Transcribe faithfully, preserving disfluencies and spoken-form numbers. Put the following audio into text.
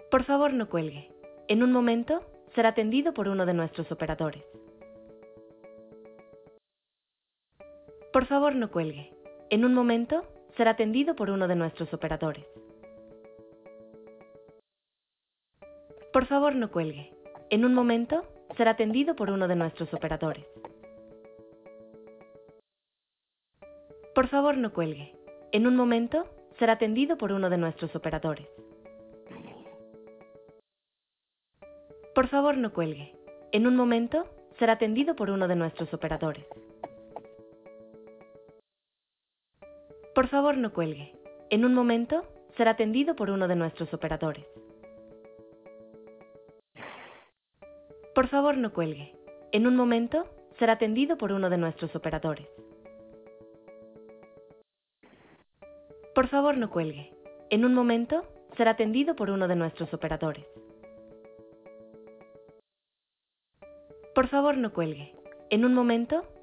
Por favor, no cuelgue. En un momento, será atendido por uno de nuestros operadores. Por favor, no cuelgue. En un momento, será atendido por uno de nuestros operadores. Por favor, no cuelgue. En un momento, será atendido por uno de nuestros operadores. Por favor, no cuelgue. En un momento, será atendido por uno de nuestros operadores. Por favor, no cuelgue. En un momento, será atendido por uno de nuestros operadores. Por favor, no cuelgue. En un momento, será atendido por uno de nuestros operadores. Por favor, no cuelgue. En un momento, será atendido por uno de nuestros operadores. Por favor, no cuelgue. En un momento, será atendido por uno de nuestros operadores. Por favor, no cuelgue. En un momento,